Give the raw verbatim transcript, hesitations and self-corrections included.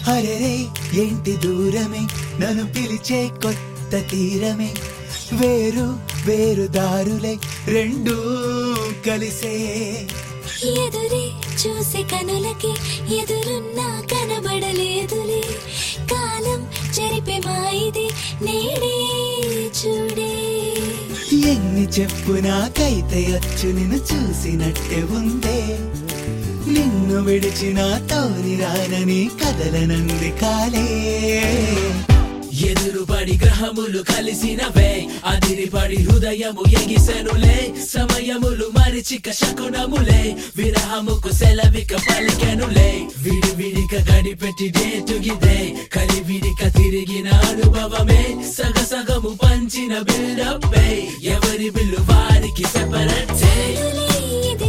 అరెరే ఏంటి దూరమే నన్ను పిలిచే కొత్త తీరమే వేరు వేరు దారులే రెండు కలిసే ఎదురే చూసే కనులకి ఎదురున్నా కనబడలేదులే కాలం జరిపే మాయిది నేడే చూడే ఎన్ని చెప్పు నాకైతే అచ్చు నిన్ను చూసినట్టే ఉందే నిన్ను విడిచిన తోని రానని కదలనంది కాలే ఎదురుపడి గ్రహములు కలిసినవే అదిరిపడి హృదయము ఎగిసెనులే సమయములు మరిచిక శకునములే విరహముకు సెలవిక పలికెనులే విడి విడిక గడిపెట్టి డేటుగిదే కలివిడిక తిరిగిన అనుభవమే సగ సగము పంచిన బిల్డప్పే ఎవరి బిల్లు వారికి సెపరేట్